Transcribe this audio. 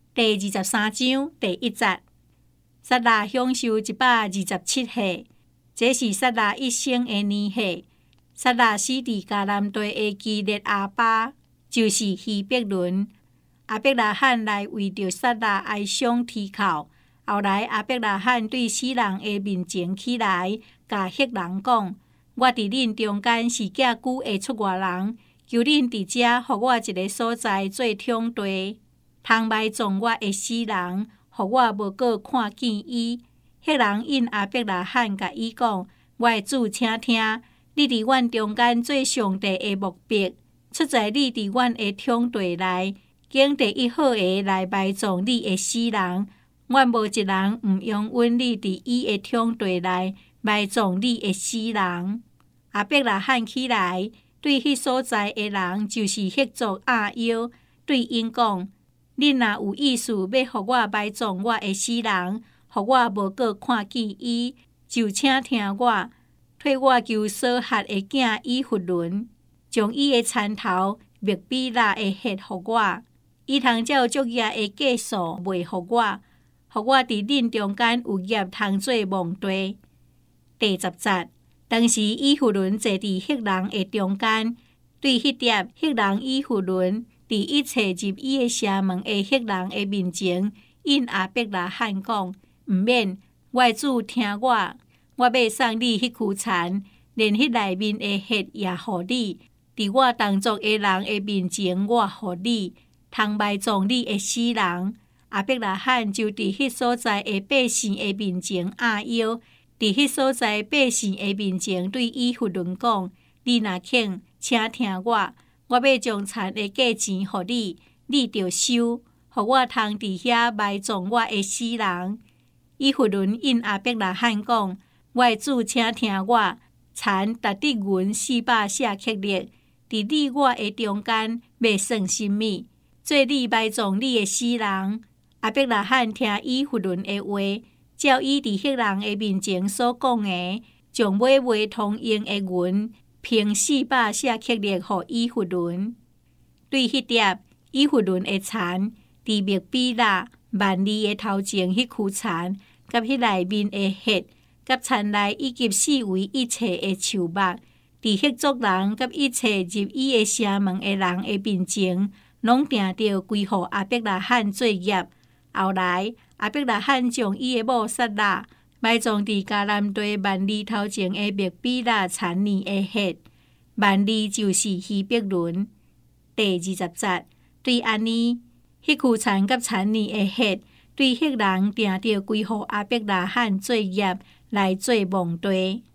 第23章第1節，撒拉享受127歲，這是撒拉一生的年歲。撒拉死佇迦南地的基列阿巴，就是希伯倫。亞伯拉罕來為着撒拉哀傷啼哭。後來亞伯拉罕對死人的面前起來，甲赫人講：我佇恁中間是寄居的出外人，求恁佇遮，予我一個所在做場地，通埋葬我的死人，予我無閣看見伊。赫人應亞伯拉罕甲伊講：我的主，請聽，你佇阮中間做上帝的牧逼，出在你佇阮的場地內，揀第一好個來埋葬你的死人。阮無一人毋容允你佇伊的場地內埋葬你的死人。亞伯拉罕起來，對迄所在的人，就是迄族亞猶，對因講：恁若有意思要互我埋葬我的死人，互我無閣看見伊，就請聽我，替我求所轄的囝以弗倫，將伊的田頭麥比拉的血互我，伊通照足業的計數賣互我。互我佇恁中間有業通做墓地。第10節，當時以弗倫坐佇赫人的中間，對迄碟赫人以弗倫佇一切入伊的城門的赫人的面前，應亞伯拉罕講：毋免，我的主聽我，我要送你迄區田，連迄內面的血也互你，佇我同族的人的面前，我互你，通埋葬你的死人。亞伯拉罕就佇迄所在的百姓的面前亞猶，佇迄所在百姓的面前對以弗倫講：你若肯，請聽我，我要將田的價錢互你，你就收，互我通佇遐埋葬我的死人。以弗倫應亞伯拉罕講：我的主，請聽我，田值得銀400舍客勒，佇你我的中間要算甚物？做你埋葬你的死人。亞伯拉罕聽以弗倫的話，照伊佇赫人的面前所講的，將買賣通用的銀平400舍客勒予以弗倫。對迄碟以弗倫的田，佇麥比拉萬里的頭前迄區田，甲迄內面的血，甲田內以及四圍一切的樹木，佇迄族人甲一切入伊的城門的人的面前，攏定着歸予亞伯拉罕做業。後來，亞伯拉罕將伊的某撒拉埋葬佇迦南地萬里頭前的麥比拉田裡的血，萬里就是希伯倫。第20節，對安尼，迄區田甲田裡的血，對赫人定着歸予亞伯拉罕做業來做墓地。